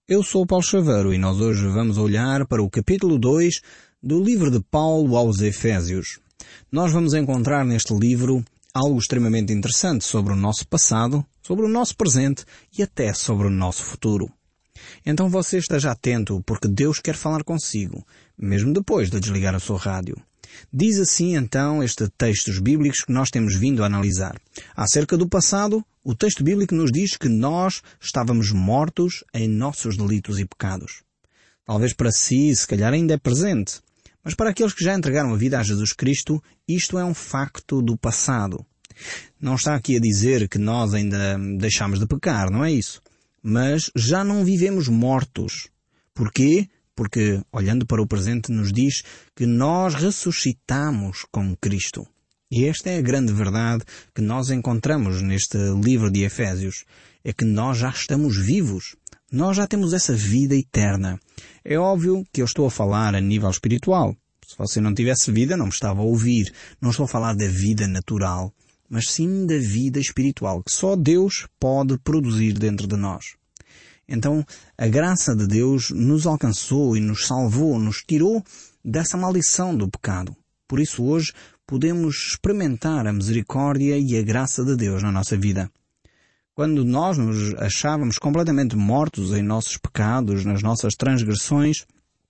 Eu sou o Paulo Chaveiro e nós hoje vamos olhar para o capítulo 2 do livro de Paulo aos Efésios. Nós vamos encontrar neste livro algo extremamente interessante sobre o nosso passado, sobre o nosso presente e até sobre o nosso futuro. Então você esteja atento porque Deus quer falar consigo, mesmo depois de desligar a sua rádio. Diz assim então este textos bíblicos que nós temos vindo a analisar. Acerca do passado, o texto bíblico nos diz que nós estávamos mortos em nossos delitos e pecados. Talvez para si, se calhar ainda é presente, mas para aqueles que já entregaram a vida a Jesus Cristo, isto é um facto do passado. Não está aqui a dizer que nós ainda deixamos de pecar, não é isso? Mas já não vivemos mortos. Porquê? Porque, olhando para o presente, nos diz que nós ressuscitamos com Cristo. E esta é a grande verdade que nós encontramos neste livro de Efésios. É que nós já estamos vivos. Nós já temos essa vida eterna. É óbvio que eu estou a falar a nível espiritual. Se você não tivesse vida, não me estava a ouvir. Não estou a falar da vida natural, mas sim da vida espiritual, que só Deus pode produzir dentro de nós. Então, a graça de Deus nos alcançou e nos salvou, nos tirou dessa maldição do pecado. Por isso hoje podemos experimentar a misericórdia e a graça de Deus na nossa vida. Quando nós nos achávamos completamente mortos em nossos pecados, nas nossas transgressões,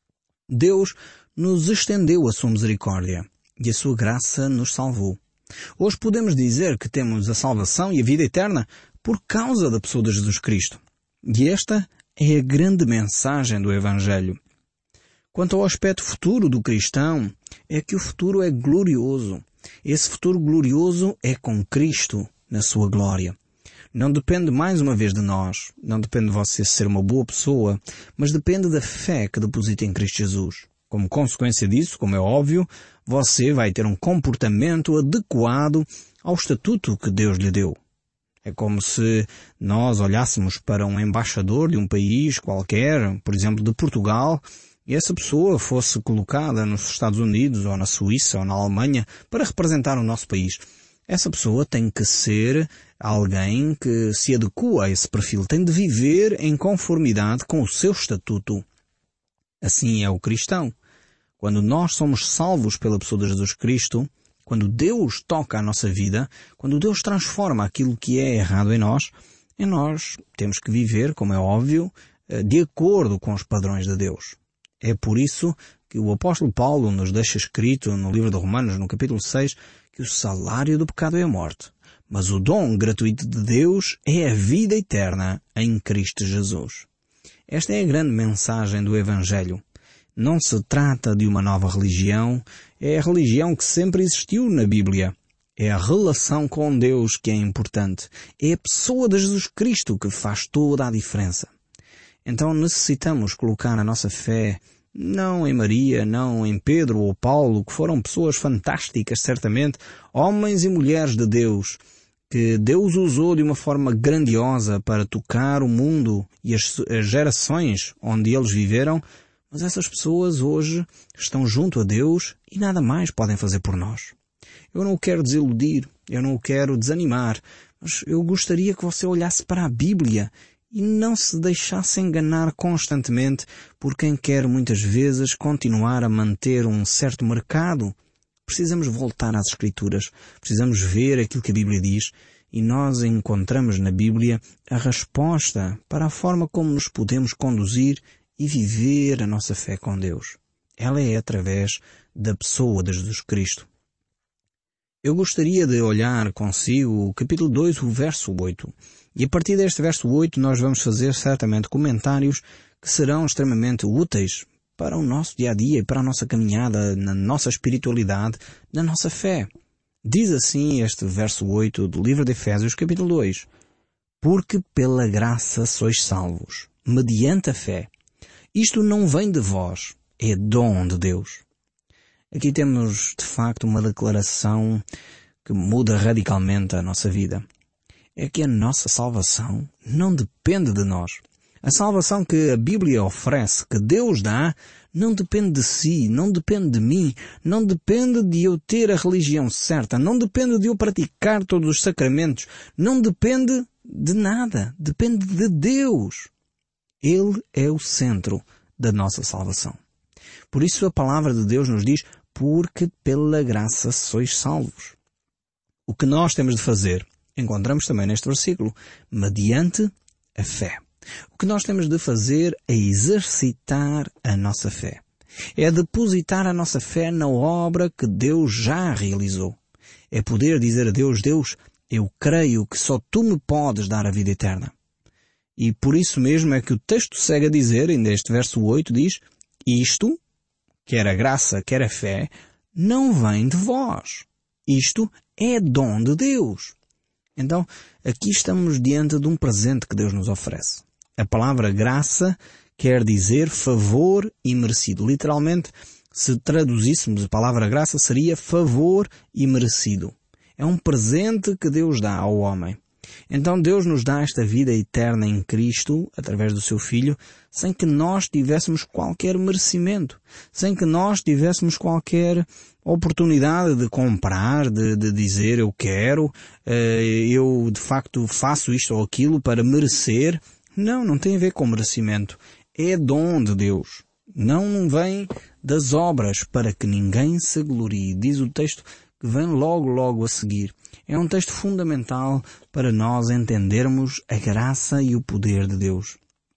Deus nos estendeu a sua misericórdia e a sua graça nos salvou. Hoje podemos dizer que temos a salvação e a vida eterna por causa da pessoa de Jesus Cristo. E esta é a grande mensagem do Evangelho. Quanto ao aspecto futuro do cristão, é que o futuro é glorioso. Esse futuro glorioso é com Cristo na sua glória. Não depende mais uma vez de nós, não depende de você ser uma boa pessoa, mas depende da fé que deposita em Cristo Jesus. Como consequência disso, como é óbvio, você vai ter um comportamento adequado ao estatuto que Deus lhe deu. É como se nós olhássemos para um embaixador de um país qualquer, por exemplo de Portugal, e essa pessoa fosse colocada nos Estados Unidos ou na Suíça ou na Alemanha para representar o nosso país. Essa pessoa tem que ser alguém que se adequa a esse perfil, tem de viver em conformidade com o seu estatuto. Assim é o cristão. Quando nós somos salvos pela pessoa de Jesus Cristo, quando Deus toca a nossa vida, quando Deus transforma aquilo que é errado em nós temos que viver, como é óbvio, de acordo com os padrões de Deus. É por isso que o apóstolo Paulo nos deixa escrito no livro de Romanos, no capítulo 6, que o salário do pecado é a morte, mas o dom gratuito de Deus é a vida eterna em Cristo Jesus. Esta é a grande mensagem do Evangelho. Não se trata de uma nova religião, é a religião que sempre existiu na Bíblia. É a relação com Deus que é importante. É a pessoa de Jesus Cristo que faz toda a diferença. Então necessitamos colocar a nossa fé não em Maria, não em Pedro ou Paulo, que foram pessoas fantásticas, certamente, homens e mulheres de Deus, que Deus usou de uma forma grandiosa para tocar o mundo e as gerações onde eles viveram. Mas essas pessoas hoje estão junto a Deus e nada mais podem fazer por nós. Eu não o quero desiludir, eu não o quero desanimar, mas eu gostaria que você olhasse para a Bíblia e não se deixasse enganar constantemente por quem quer muitas vezes continuar a manter um certo mercado. Precisamos voltar às Escrituras, precisamos ver aquilo que a Bíblia diz e nós encontramos na Bíblia a resposta para a forma como nos podemos conduzir e viver a nossa fé com Deus. Ela é através da pessoa de Jesus Cristo. Eu gostaria de olhar consigo o capítulo 2, o verso 8. E a partir deste verso 8 nós vamos fazer certamente comentários que serão extremamente úteis para o nosso dia-a-dia e para a nossa caminhada na nossa espiritualidade, na nossa fé. Diz assim este verso 8 do livro de Efésios, capítulo 2. Porque pela graça sois salvos, mediante a fé. Isto não vem de vós, é dom de Deus. Aqui temos, de facto, uma declaração que muda radicalmente a nossa vida. É que a nossa salvação não depende de nós. A salvação que a Bíblia oferece, que Deus dá, não depende de si, não depende de mim, não depende de eu ter a religião certa, não depende de eu praticar todos os sacramentos, não depende de nada, depende de Deus. Ele é o centro da nossa salvação. Por isso a palavra de Deus nos diz: porque pela graça sois salvos. O que nós temos de fazer, encontramos também neste versículo, mediante a fé. O que nós temos de fazer é exercitar a nossa fé. É depositar a nossa fé na obra que Deus já realizou. É poder dizer a Deus: Deus, eu creio que só Tu me podes dar a vida eterna. E por isso mesmo é que o texto segue a dizer, ainda este verso 8 diz: isto, quer a graça, quer a fé, não vem de vós. Isto é dom de Deus. Então, aqui estamos diante de um presente que Deus nos oferece. A palavra graça quer dizer favor imerecido. Literalmente, se traduzíssemos a palavra graça, seria favor imerecido. É um presente que Deus dá ao homem. Então Deus nos dá esta vida eterna em Cristo, através do Seu Filho, sem que nós tivéssemos qualquer merecimento, sem que nós tivéssemos qualquer oportunidade de comprar, de dizer eu quero, eu de facto faço isto ou aquilo para merecer. Não tem a ver com merecimento. É dom de Deus. Não vem das obras para que ninguém se glorie. Diz o texto que vem logo a seguir. É um texto fundamental para nós entendermos a graça e o poder de Deus.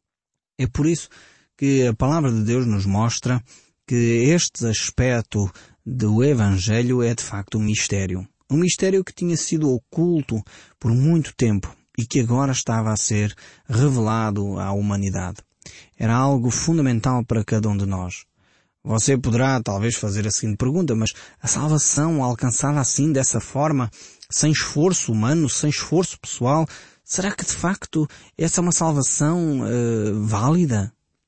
É por isso que a palavra de Deus nos mostra que este aspecto do Evangelho é de facto um mistério. Um mistério que tinha sido oculto por muito tempo e que agora estava a ser revelado à humanidade. Era algo fundamental para cada um de nós. Você poderá talvez fazer a seguinte pergunta: mas a salvação alcançada assim, dessa forma, sem esforço humano, sem esforço pessoal, será que de facto essa é uma salvação válida?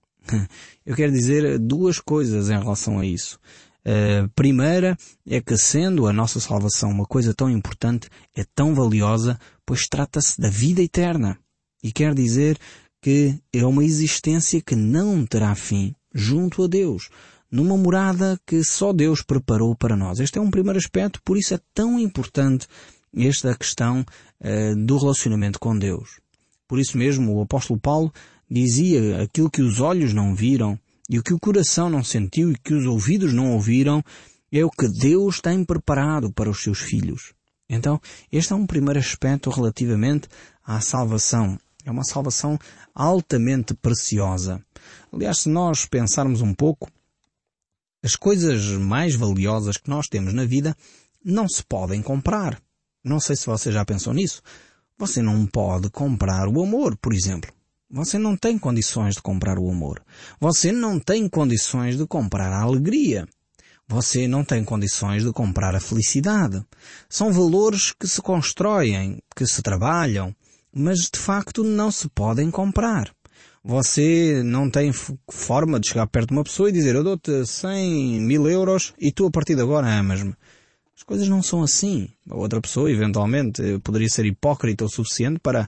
Eu quero dizer duas coisas em relação a isso. Primeira é que, sendo a nossa salvação uma coisa tão importante, é tão valiosa, pois trata-se da vida eterna. E quer dizer que é uma existência que não terá fim junto a Deus, numa morada que só Deus preparou para nós. Este é um primeiro aspecto, por isso é tão importante esta questão do relacionamento com Deus. Por isso mesmo o apóstolo Paulo dizia: aquilo que os olhos não viram e o que o coração não sentiu e que os ouvidos não ouviram é o que Deus tem preparado para os seus filhos. Então, este é um primeiro aspecto relativamente à salvação. É uma salvação altamente preciosa. Aliás, se nós pensarmos um pouco, as coisas mais valiosas que nós temos na vida não se podem comprar. Não sei se você já pensou nisso. Você não pode comprar o amor, por exemplo. Você não tem condições de comprar o amor. Você não tem condições de comprar a alegria. Você não tem condições de comprar a felicidade. São valores que se constroem, que se trabalham, mas de facto não se podem comprar. Você não tem forma de chegar perto de uma pessoa e dizer: eu dou-te 100 mil euros e tu a partir de agora amas-me. As coisas não são assim. A outra pessoa, eventualmente, poderia ser hipócrita o suficiente para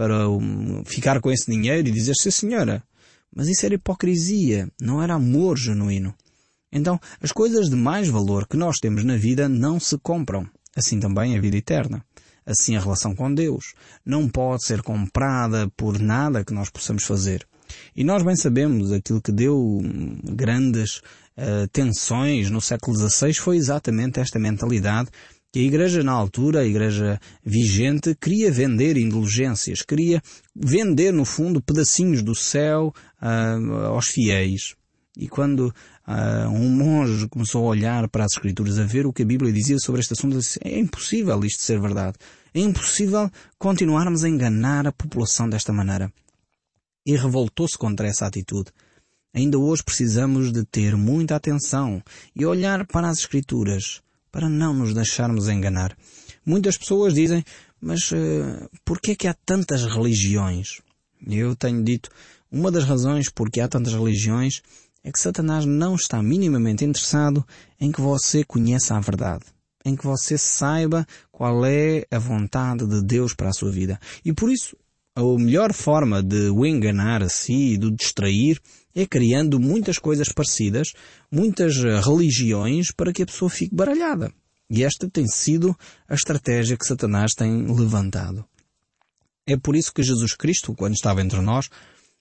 ficar com esse dinheiro e dizer: sim senhora. Mas isso era hipocrisia, não era amor genuíno. Então, as coisas de mais valor que nós temos na vida não se compram. Assim também a vida eterna. Assim a relação com Deus não pode ser comprada por nada que nós possamos fazer. E nós bem sabemos aquilo que deu grandes tensões no século XVI foi exatamente esta mentalidade que a Igreja na altura, a Igreja vigente, queria vender indulgências, queria vender no fundo pedacinhos do céu aos fiéis. E quando um monge começou a olhar para as Escrituras, a ver o que a Bíblia dizia sobre este assunto, disse: é impossível isto ser verdade. É impossível continuarmos a enganar a população desta maneira. E revoltou-se contra essa atitude. Ainda hoje precisamos de ter muita atenção e olhar para as Escrituras, para não nos deixarmos enganar. Muitas pessoas dizem: mas por que é que há tantas religiões? Eu tenho dito, uma das razões por que há tantas religiões é que Satanás não está minimamente interessado em que você conheça a verdade, em que você saiba qual é a vontade de Deus para a sua vida. E por isso, a melhor forma de o enganar a si e de o distrair é criando muitas coisas parecidas, muitas religiões, para que a pessoa fique baralhada. E esta tem sido a estratégia que Satanás tem levantado. É por isso que Jesus Cristo, quando estava entre nós,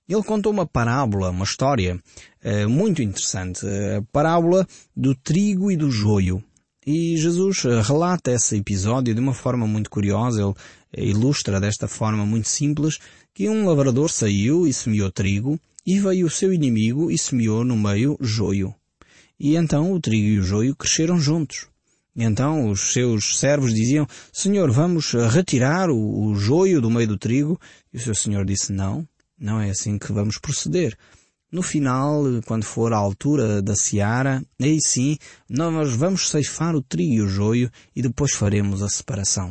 Ele contou uma parábola, uma história muito interessante, a parábola do trigo e do joio. E Jesus relata esse episódio de uma forma muito curiosa. Ele ilustra desta forma muito simples que um lavrador saiu e semeou trigo, e veio o seu inimigo e semeou no meio joio. E então o trigo e o joio cresceram juntos. E então os seus servos diziam: Senhor, vamos retirar o joio do meio do trigo. E o seu senhor disse: não é assim que vamos proceder. No final, quando for a altura da seara, aí sim, nós vamos ceifar o trigo e o joio e depois faremos a separação.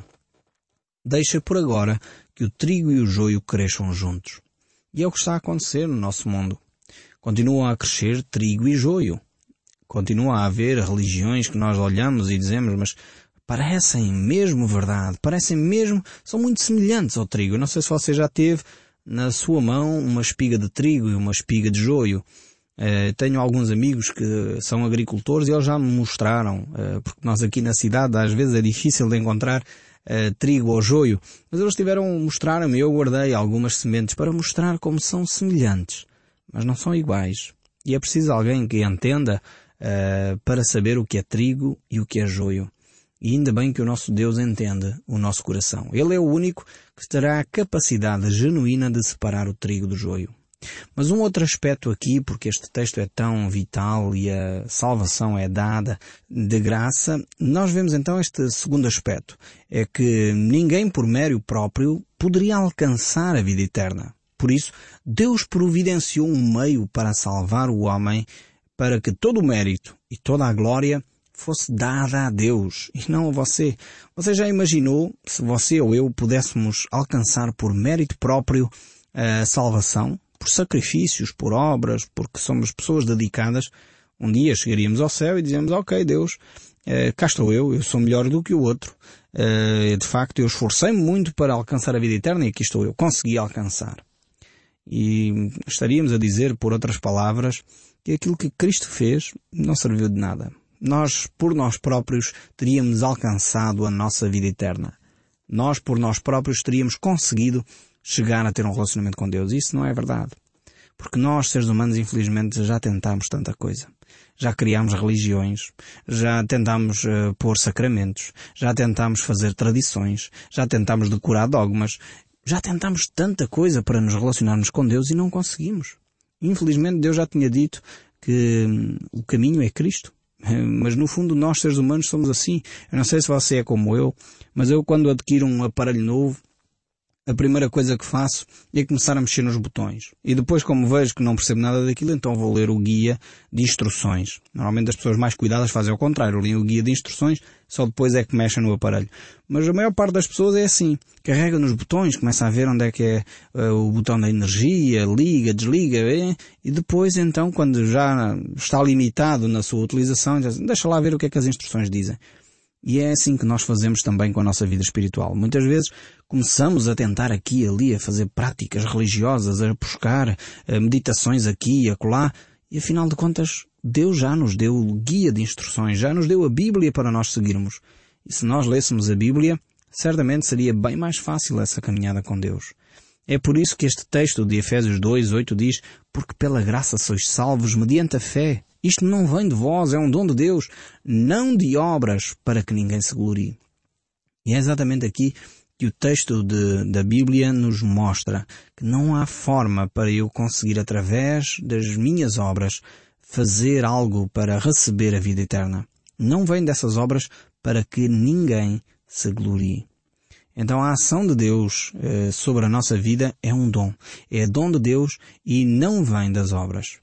Deixa por agora que o trigo e o joio cresçam juntos. E é o que está a acontecer no nosso mundo. Continuam a crescer trigo e joio. Continua a haver religiões que nós olhamos e dizemos: mas parecem mesmo verdade, são muito semelhantes ao trigo. Eu não sei se você já teve na sua mão uma espiga de trigo e uma espiga de joio. Tenho alguns amigos que são agricultores e eles já me mostraram, porque nós aqui na cidade às vezes é difícil de encontrar trigo ou joio, mas eles mostraram-me, eu guardei algumas sementes para mostrar como são semelhantes, mas não são iguais. E é preciso alguém que entenda para saber o que é trigo e o que é joio. E ainda bem que o nosso Deus entende o nosso coração. Ele é o único que terá a capacidade genuína de separar o trigo do joio. Mas um outro aspecto aqui, porque este texto é tão vital e a salvação é dada de graça, nós vemos então este segundo aspecto. É que ninguém por mérito próprio poderia alcançar a vida eterna. Por isso, Deus providenciou um meio para salvar o homem, para que todo o mérito e toda a glória fosse dada a Deus e não a você. Você já imaginou se você ou eu pudéssemos alcançar por mérito próprio a salvação, por sacrifícios, por obras, porque somos pessoas dedicadas? Um dia chegaríamos ao céu e dizemos: ok, Deus, cá estou eu sou melhor do que o outro. De facto, eu esforcei-me muito para alcançar a vida eterna e aqui estou eu, consegui alcançar. E estaríamos a dizer, por outras palavras, que aquilo que Cristo fez não serviu de nada. Nós, por nós próprios, teríamos alcançado a nossa vida eterna. Nós, por nós próprios, teríamos conseguido chegar a ter um relacionamento com Deus. Isso não é verdade. Porque nós, seres humanos, infelizmente, já tentámos tanta coisa. Já criámos religiões, já tentámos pôr sacramentos, já tentámos fazer tradições, já tentámos decorar dogmas, já tentámos tanta coisa para nos relacionarmos com Deus e não conseguimos. Infelizmente, Deus já tinha dito que o caminho é Cristo. Mas no fundo nós, seres humanos, somos assim. Eu não sei se você é como eu, mas eu quando adquiro um aparelho novo, a primeira coisa que faço é começar a mexer nos botões. E depois, como vejo que não percebo nada daquilo, então vou ler o guia de instruções. Normalmente as pessoas mais cuidadas fazem ao contrário, leem o guia de instruções, só depois é que mexem no aparelho. Mas a maior parte das pessoas é assim. Carrega nos botões, começa a ver onde é que é o botão da energia, liga, desliga, e depois então, quando já está limitado na sua utilização, deixa lá ver o que é que as instruções dizem. E é assim que nós fazemos também com a nossa vida espiritual. Muitas vezes começamos a tentar aqui e ali, a fazer práticas religiosas, a buscar meditações aqui e acolá, e afinal de contas Deus já nos deu o guia de instruções, já nos deu a Bíblia para nós seguirmos. E se nós lêssemos a Bíblia, certamente seria bem mais fácil essa caminhada com Deus. É por isso que este texto de Efésios 2:8 diz: porque pela graça sois salvos mediante a fé. Isto não vem de vós, é um dom de Deus, não de obras, para que ninguém se glorie. E é exatamente aqui que o texto da Bíblia nos mostra que não há forma para eu conseguir, através das minhas obras, fazer algo para receber a vida eterna. Não vem dessas obras para que ninguém se glorie. Então a ação de Deus sobre a nossa vida é um dom. É dom de Deus e não vem das obras.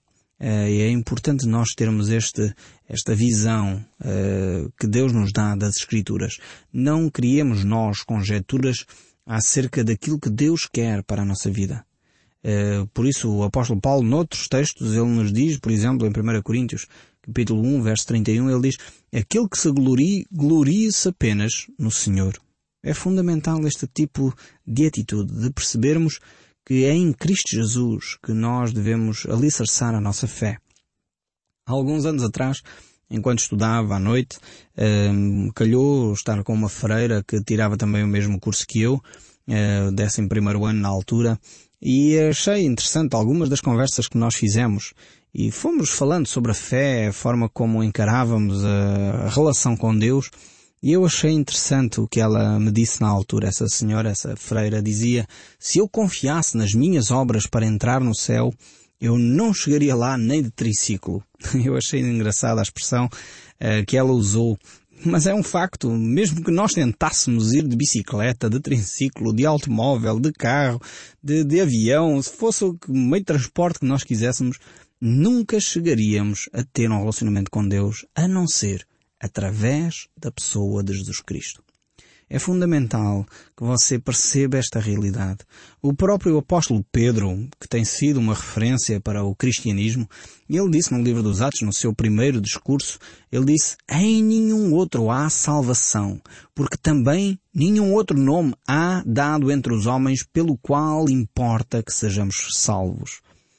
É importante nós termos esta visão que Deus nos dá das Escrituras. Não criemos nós conjecturas acerca daquilo que Deus quer para a nossa vida. Por isso o apóstolo Paulo, noutros textos, ele nos diz, por exemplo, em 1 Coríntios, capítulo 1, verso 31, ele diz: aquele que se glorie-se apenas no Senhor. É fundamental este tipo de atitude, de percebermos que é em Cristo Jesus que nós devemos alicerçar a nossa fé. Há alguns anos atrás, enquanto estudava à noite, calhou estar com uma freira que tirava também o mesmo curso que eu, 11º ano na altura, E achei interessante algumas das conversas que nós fizemos e fomos falando sobre a fé, a forma como encarávamos a relação com Deus, e eu achei interessante o que ela me disse na altura. Essa senhora, essa freira, dizia: se eu confiasse nas minhas obras para entrar no céu, eu não chegaria lá nem de triciclo. Eu achei engraçada a expressão que ela usou. Mas é um facto, mesmo que nós tentássemos ir de bicicleta, de triciclo, de automóvel, de carro, de avião, se fosse o meio de transporte que nós quiséssemos, nunca chegaríamos a ter um relacionamento com Deus, a não ser através da pessoa de Jesus Cristo. É fundamental que você perceba esta realidade. O próprio apóstolo Pedro, que tem sido uma referência para o cristianismo, ele disse no livro dos Atos, no seu primeiro discurso, ele disse: em nenhum outro há salvação, porque também nenhum outro nome há dado entre os homens pelo qual importa que sejamos salvos.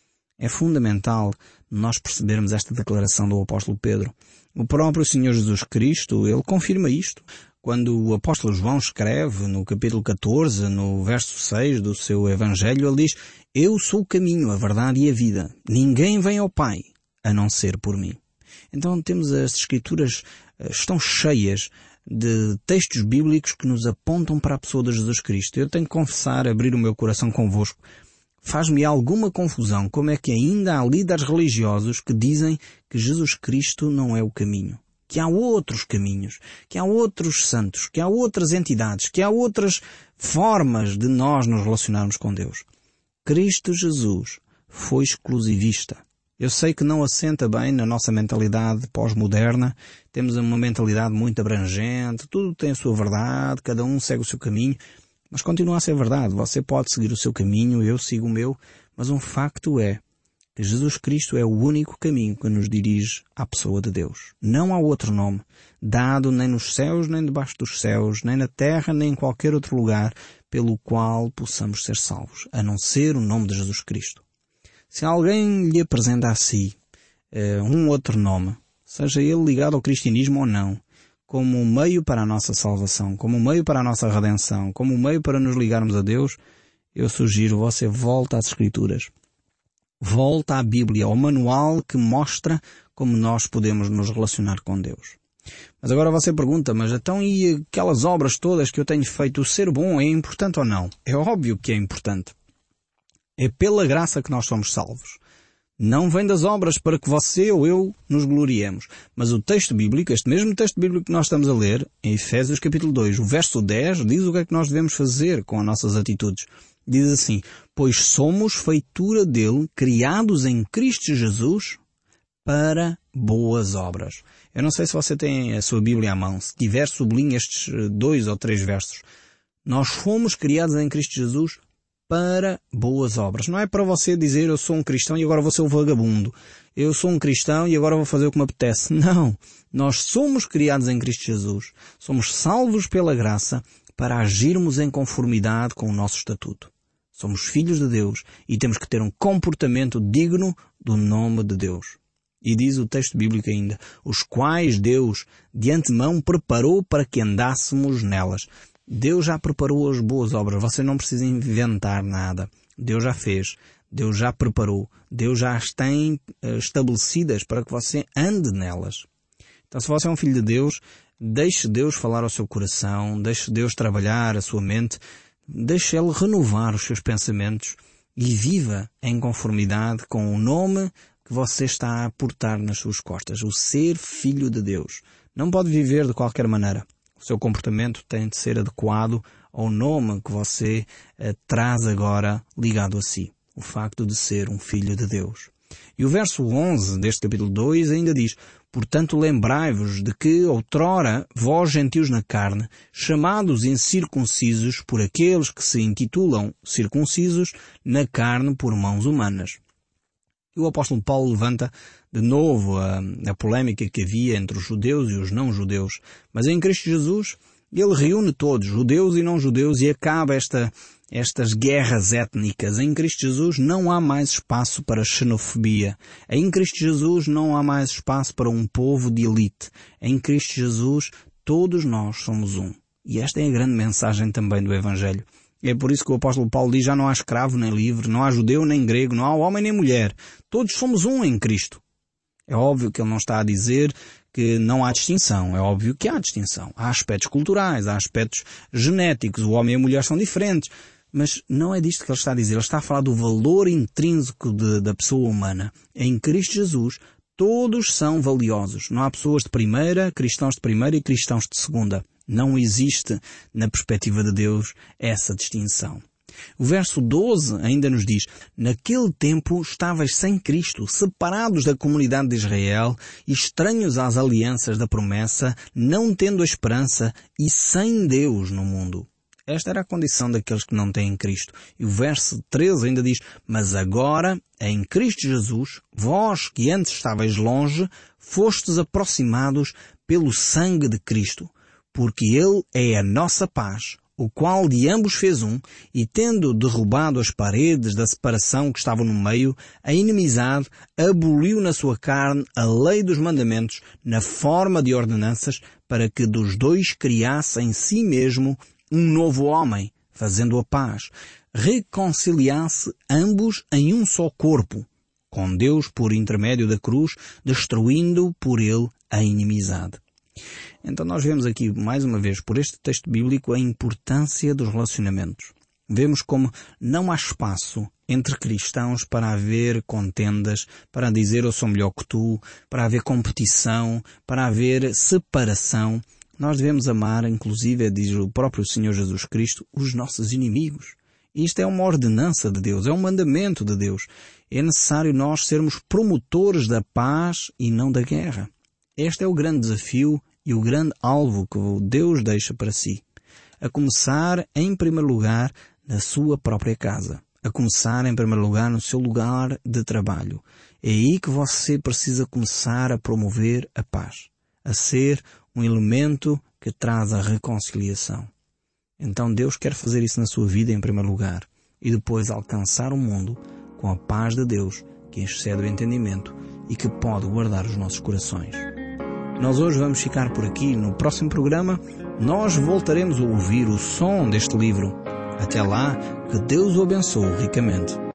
É fundamental nós percebermos esta declaração do apóstolo Pedro. O próprio Senhor Jesus Cristo, ele confirma isto. Quando o apóstolo João escreve no capítulo 14, no verso 6 do seu Evangelho, ele diz: eu sou o caminho, a verdade e a vida. Ninguém vem ao Pai a não ser por mim. Então temos as Escrituras, estão cheias de textos bíblicos que nos apontam para a pessoa de Jesus Cristo. Eu tenho que confessar, abrir o meu coração convosco. Faz-me alguma confusão como é que ainda há líderes religiosos que dizem que Jesus Cristo não é o caminho. Que há outros caminhos, que há outros santos, que há outras entidades, que há outras formas de nós nos relacionarmos com Deus. Cristo Jesus foi exclusivista. Eu sei que não assenta bem na nossa mentalidade pós-moderna. Temos uma mentalidade muito abrangente, tudo tem a sua verdade, cada um segue o seu caminho, mas continua a ser verdade. Você pode seguir o seu caminho, eu sigo o meu, mas um facto é que Jesus Cristo é o único caminho que nos dirige à pessoa de Deus. Não há outro nome dado nem nos céus, nem debaixo dos céus, nem na terra, nem em qualquer outro lugar pelo qual possamos ser salvos, a não ser o nome de Jesus Cristo. Se alguém lhe apresenta a si um outro nome, seja ele ligado ao cristianismo ou não, como um meio para a nossa salvação, como um meio para a nossa redenção, como um meio para nos ligarmos a Deus, eu sugiro você volta às Escrituras. Volta à Bíblia, ao manual que mostra como nós podemos nos relacionar com Deus. Mas agora você pergunta: mas então e aquelas obras todas que eu tenho feito, o ser bom é importante ou não? É óbvio que é importante. É pela graça que nós somos salvos. Não vem das obras para que você ou eu nos gloriemos. Mas o texto bíblico, este mesmo texto bíblico que nós estamos a ler, em Efésios capítulo 2, o verso 10, diz o que é que nós devemos fazer com as nossas atitudes. Diz assim: pois somos feitura dele, criados em Cristo Jesus, para boas obras. Eu não sei se você tem a sua Bíblia à mão. Se tiver, sublinhe estes 2 ou 3 versos. Nós fomos criados em Cristo Jesus para boas obras. Não é para você dizer: eu sou um cristão e agora vou ser um vagabundo. Eu sou um cristão e agora vou fazer o que me apetece. Não. Nós somos criados em Cristo Jesus. Somos salvos pela graça para agirmos em conformidade com o nosso estatuto. Somos filhos de Deus e temos que ter um comportamento digno do nome de Deus. E diz o texto bíblico ainda: os quais Deus de antemão preparou para que andássemos nelas. Deus já preparou as boas obras. Você não precisa inventar nada. Deus já fez. Deus já preparou. Deus já as tem estabelecidas para que você ande nelas. Então, se você é um filho de Deus, deixe Deus falar ao seu coração, deixe Deus trabalhar a sua mente, deixe Ele renovar os seus pensamentos e viva em conformidade com o nome que você está a portar nas suas costas, o ser filho de Deus. Não pode viver de qualquer maneira. O seu comportamento tem de ser adequado ao nome que você traz agora ligado a si. O facto de ser um filho de Deus. E o verso 11 deste capítulo 2 ainda diz: portanto lembrai-vos de que outrora vós gentios na carne, chamados incircuncisos por aqueles que se intitulam circuncisos na carne por mãos humanas. E o apóstolo Paulo levanta de novo a polémica que havia entre os judeus e os não-judeus. Mas em Cristo Jesus, ele reúne todos, judeus e não-judeus, e acaba estas guerras étnicas. Em Cristo Jesus não há mais espaço para xenofobia. Em Cristo Jesus não há mais espaço para um povo de elite. Em Cristo Jesus todos nós somos um. E esta é a grande mensagem também do Evangelho. É por isso que o apóstolo Paulo diz: já não há escravo nem livre, não há judeu nem grego, não há homem nem mulher. Todos somos um em Cristo. É óbvio que ele não está a dizer que não há distinção. É óbvio que há distinção. Há aspectos culturais, há aspectos genéticos. O homem e a mulher são diferentes. Mas não é disto que ele está a dizer. Ele está a falar do valor intrínseco da pessoa humana. Em Cristo Jesus, todos são valiosos. Não há pessoas de primeira, cristãos de primeira e cristãos de segunda. Não existe, na perspectiva de Deus, essa distinção. O verso 12 ainda nos diz: naquele tempo estavais sem Cristo, separados da comunidade de Israel, estranhos às alianças da promessa, não tendo a esperança e sem Deus no mundo. Esta era a condição daqueles que não têm Cristo. E o verso 13 ainda diz: mas agora, em Cristo Jesus, vós que antes estáveis longe, fostes aproximados pelo sangue de Cristo, porque Ele é a nossa paz, o qual de ambos fez um, e tendo derrubado as paredes da separação que estavam no meio, a inimizade, aboliu na sua carne a lei dos mandamentos, na forma de ordenanças, para que dos dois criasse em si mesmo um novo homem, fazendo a paz, reconciliasse ambos em um só corpo, com Deus por intermédio da cruz, destruindo por ele a inimizade. Então nós vemos aqui, mais uma vez, por este texto bíblico, a importância dos relacionamentos. Vemos como não há espaço entre cristãos para haver contendas, para dizer eu sou melhor que tu, para haver competição, para haver separação. Nós devemos amar, inclusive, diz o próprio Senhor Jesus Cristo, os nossos inimigos. Isto é uma ordenança de Deus, é um mandamento de Deus. É necessário nós sermos promotores da paz e não da guerra. Este é o grande desafio e o grande alvo que Deus deixa para si. A começar, em primeiro lugar, na sua própria casa. A começar, em primeiro lugar, no seu lugar de trabalho. É aí que você precisa começar a promover a paz. A ser um elemento que traz a reconciliação. Então Deus quer fazer isso na sua vida em primeiro lugar e depois alcançar o mundo com a paz de Deus que excede o entendimento e que pode guardar os nossos corações. Nós hoje vamos ficar por aqui. No próximo programa nós voltaremos a ouvir o som deste livro. Até lá, que Deus o abençoe ricamente.